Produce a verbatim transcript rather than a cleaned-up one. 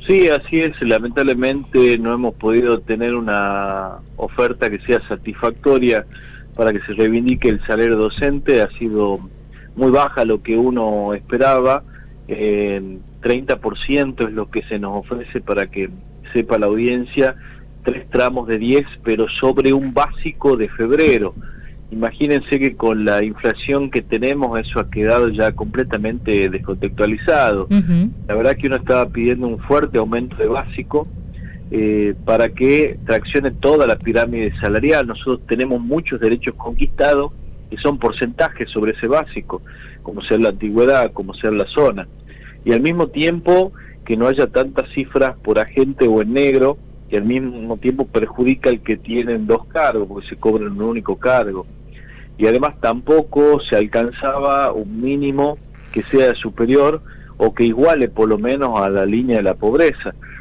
Sí, así es. Lamentablemente no hemos podido tener una oferta que sea satisfactoria para que se reivindique el salario docente. Ha sido muy baja lo que uno esperaba. Eh, treinta por ciento es lo que se nos ofrece, para que sepa la audiencia, tres tramos de diez, pero sobre un básico de febrero. Imagínense que con la inflación que tenemos eso ha quedado ya completamente descontextualizado. Uh-huh. La verdad que uno estaba pidiendo un fuerte aumento de básico eh, para que traccione toda la pirámide salarial. Nosotros tenemos muchos derechos conquistados que son porcentajes sobre ese básico, como ser la antigüedad, como ser la zona. Y al mismo tiempo que no haya tantas cifras por agente o en negro, que al mismo tiempo perjudica al que tienen dos cargos, porque se cobran un único cargo. Y además tampoco se alcanzaba un mínimo que sea superior o que iguale por lo menos a la línea de la pobreza.